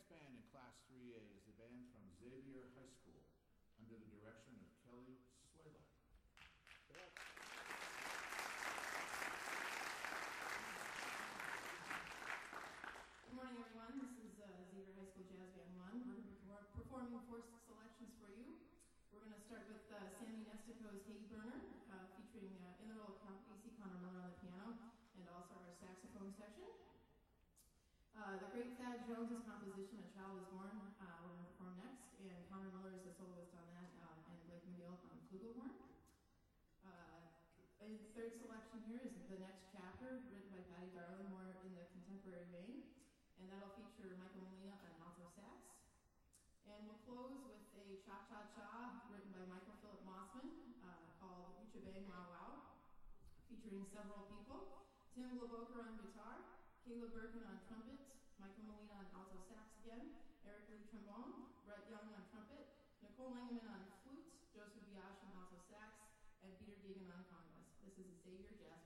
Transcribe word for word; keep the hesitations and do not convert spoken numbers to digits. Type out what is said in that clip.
next band in Class three A is the band from Xavier High School under the direction of Kelly Swaylock. Good morning, everyone. This is uh, Xavier High School Jazz Band one. We're performing four selections for you. We're going to start with uh, Sammy Nestico's Hey Burner, uh, featuring uh, in the role of Count Basie, Connor Miller on the piano, and also our saxophone section. Uh, the great Thad Jones' composition, A Child Is Born, uh, we're going to perform next, and Connor Miller is the soloist on that, um, and Blake McGill on flugelhorn. Uh, the third selection here is The Next Chapter, written by Patty Darling, more in the contemporary vein, and that'll feature Michael Molina on alto sax. And we'll close with a Cha-Cha-Cha, written by Michael Philip Mossman, uh, called Ucha Bang Wow Wow, featuring several people. Tim Glaboker on guitar, Caleb Birkin on trumpet, Michael Molina on alto sax again, Eric Lee trombone, Brett Young on trumpet, Nicole Langeman on flute, Joseph Biash on alto sax, and Peter Deegan on congas. This is Xavier Jazz.